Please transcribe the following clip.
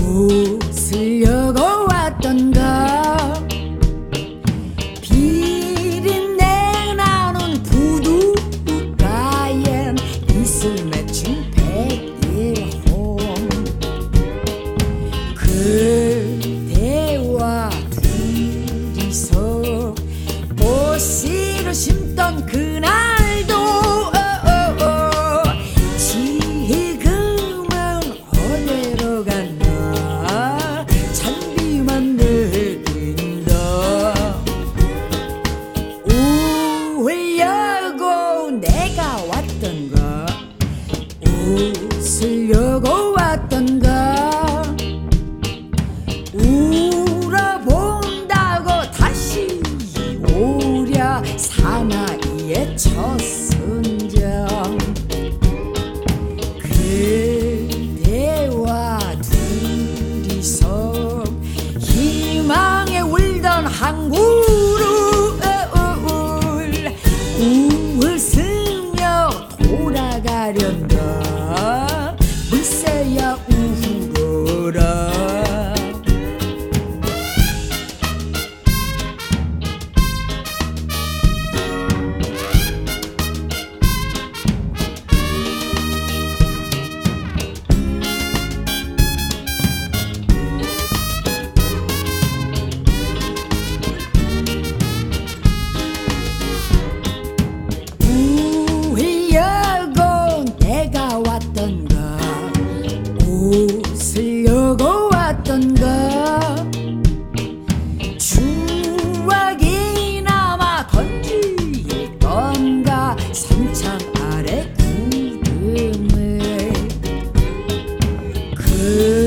웃으려고 왔던가 비린내 나는 부둣가엔 이슬 맺힌 백일홍 그대와 둘이서 꽃씨를 심던 그날도 지금은 어디로 갔나 잔비만 내린다 울려고 내가 왔던가 웃으려고 왔던가 울어본다고 다시 오랴 사나이의 첫 선장 그대와 둘이서 희망에 울던 한 그루 웃으며 돌아가련다 물새야 울어라 웃으려고 왔던가 추억이 남아 건질 건가 산창 아래 구름을